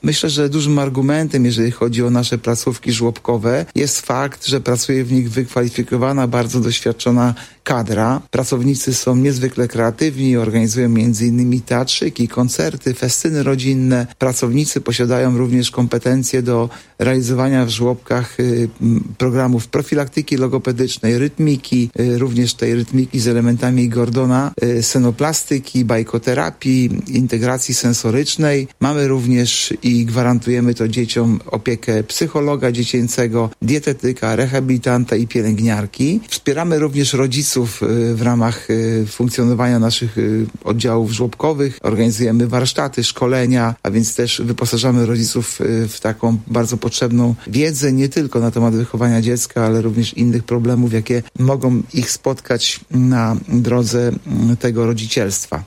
Myślę, że dużym argumentem, jeżeli chodzi o nasze placówki żłobkowe, jest fakt, że pracuje w nich wykwalifikowana, bardzo doświadczona kadra. Pracownicy są niezwykle kreatywni, organizują m.in. teatrzyki, koncerty, festyny rodzinne. Pracownicy posiadają również kompetencje do realizowania w żłobkach programów profilaktyki logopedycznej, rytmiki, również tej rytmiki z elementami Gordona, senoplastyki, bajkoterapii, integracji sensorycznej. Mamy również i gwarantujemy to dzieciom opiekę psychologa dziecięcego, dietetyka, rehabilitanta i pielęgniarki. Wspieramy również rodziców w ramach funkcjonowania naszych oddziałów żłobkowych. Organizujemy warsztaty, szkolenia, a więc też wyposażamy rodziców w taką bardzo potrzebną wiedzę, nie tylko na temat wychowania dziecka, ale również innych problemów, jakie mogą ich spotkać na drodze tego rodzicielstwa.